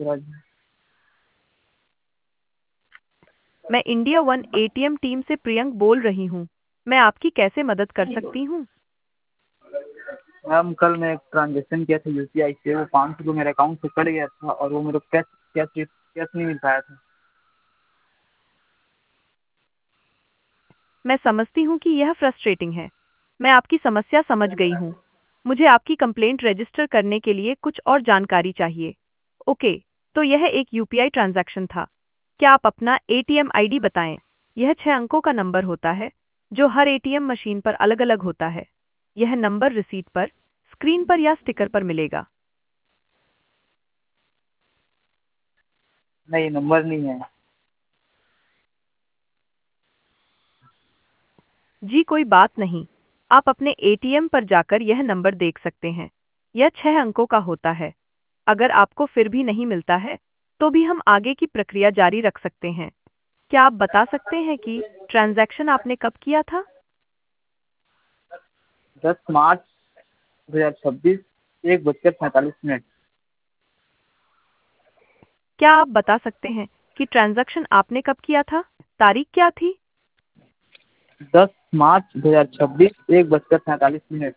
मैं India one ATM team से प्रियंक बोल रही हूँ। मैं आपकी कैसे मदद कर सकती हूँ? मैम कल मैं एक ट्रांजेक्शन किया था यूपीआई से, वो 500 मेरे अकाउंट से कट गया था और वो मेरे को कैश कैश कैश नहीं मिल पाया था। मैं समझती हूँ कि यह फ्रस्ट्रेटिंग है। मैं आपकी समस्या समझ गई हूँ। मुझे आपकी कंप्लेंट रजिस्टर करने के लिए कुछ और जानकारी चाहिए। ओके, तो यह एक यूपीआई ट्रांजैक्शन था। क्या आप अपना एटीएम आईडी बताएं? यह 6 अंकों का नंबर होता है, जो हर एटीएम मशीन पर अलग-अलग होता है। यह नंबर रिसीट पर, स्क्रीन पर या स्टिकर पर मिलेगा। नहीं, नंबर नहीं है। जी कोई बात नहीं। आप अपने एटीएम पर जाकर यह नंबर देख सकते हैं। यह 6 अंकों का होता है। अगर आपको फिर भी नहीं मिलता है, तो भी हम आगे की प्रक्रिया जारी रख सकते हैं। क्या आप बता सकते हैं कि ट्रांजैक्शन आपने कब किया था? 10 मार्च 2026, 1:45। क्या आप बता सकते हैं कि ट्रांजैक्शन आपने कब किया था? तारीख क्या थी? 10 मार्च 2026, 1:45।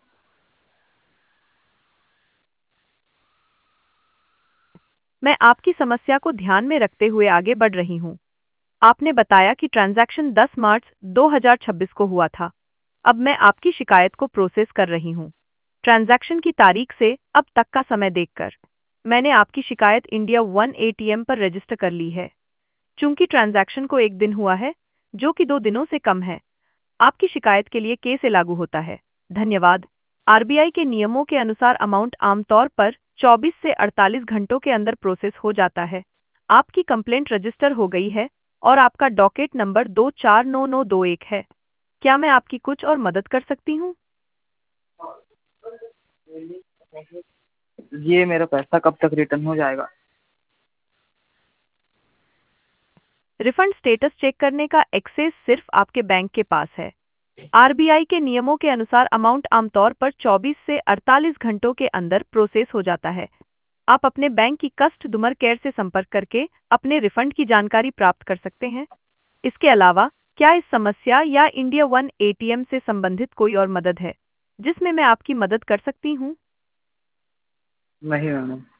मैं आपकी समस्या को ध्यान में रखते हुए आगे बढ़ रही हूँ। आपने बताया कि ट्रांजैक्शन 10 मार्च 2026 को हुआ था। अब मैं आपकी शिकायत को प्रोसेस कर रही हूँ। ट्रांजैक्शन की तारीख से अब तक का समय देखकर मैंने आपकी शिकायत इंडिया वन एटीएम पर रजिस्टर कर ली है। चूंकि ट्रांजैक्शन को 1 दिन हुआ है, जो कि 2 दिनों से कम है, आपकी शिकायत के लिए कैसे लागू होता है? धन्यवाद। आरबीआई के नियमों के अनुसार अमाउंट आमतौर पर 24 से 48 घंटों के अंदर प्रोसेस हो जाता है। आपकी कंप्लेंट रजिस्टर हो गई है और आपका डॉकेट नंबर 249921 है। क्या मैं आपकी कुछ और मदद कर सकती हूँ? ये मेरा पैसा कब तक रिटर्न हो जाएगा? रिफंड स्टेटस चेक करने का एक्सेस सिर्फ आपके बैंक के पास है। आरबीआई के नियमों के अनुसार अमाउंट आमतौर पर 24 से 48 घंटों के अंदर प्रोसेस हो जाता है। आप अपने बैंक की कस्टमर केयर से संपर्क करके अपने रिफंड की जानकारी प्राप्त कर सकते हैं। इसके अलावा, क्या इस समस्या या इंडिया वन एटीएम से संबंधित कोई और मदद है, जिसमें मैं आपकी मदद कर सकती हूँ? नहीं मैम।